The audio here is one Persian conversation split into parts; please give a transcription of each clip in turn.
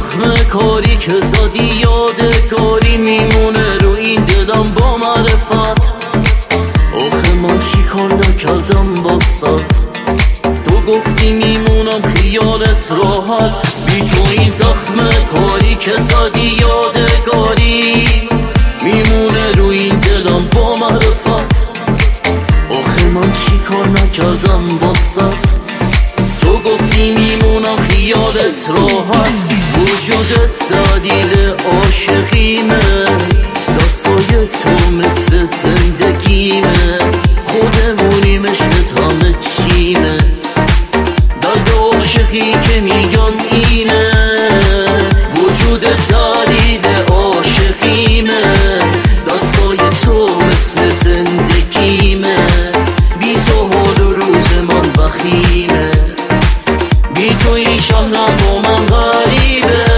زخم کاری که زادی یادگاری میمونه رو این دلم با معرفت. آخه من چی کار نکردم باسات؟ تو گفتی میمونم خیالت راحت. بی تو این زخم کاری که زادی یادگاری میمونه رو این دلم با معرفت. آخه من چی کار نکردم باسات؟ تو گفتی میمونم خیالت راحت. وجودت دلیل عاشقیمه، دستای تو مثل زندگیمه. خودمونیم عشقت همه چیمه، درد عاشقی که میگن اینه. وجودت دلیل عاشقیمه، دستای تو مثل زندگیمه. بی تو حال و روز من بخیمه، بی تو این شهرم با من غریبه.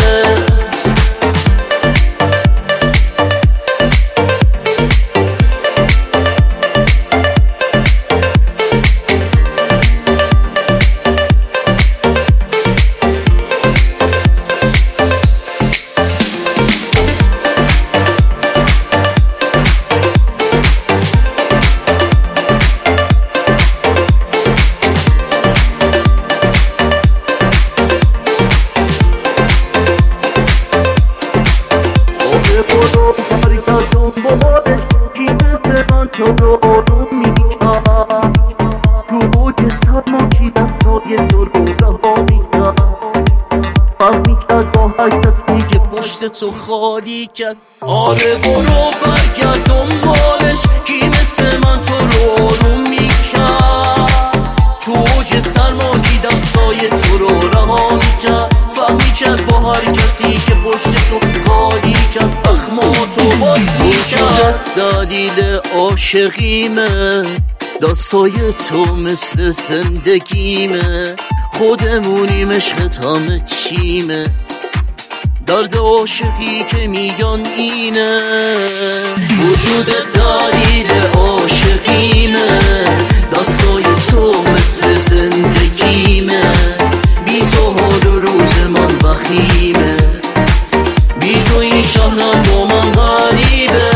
تو رو آروم میکرد، تو اوج سرماکی دستای تو رو رها میکرد. فرق میکرد با هر کسی که پشت تو خالی کرد. آره برو برگرد دنبالش، کی مثل من تو رو آروم میکرد. تو اوج سرماکی دستای تو رو رها میکرد. فرق میکرد با هر کسی که پشت تو خالی کرد. اخماتو باز میکرد. دلیل عاشقیمه، دستای تو مثل زندگیمه. خودمونیم عشقت همه چیمه، درد عاشقی که میگن اینه. وجودت دلیل عاشقیمه، دستای تو مثل زندگیمه. بی تو حال و روز من بخیمه، بی تو این شهرم با من غریبه.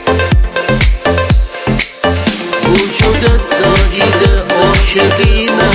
وجودت دلیل عاشقیمه،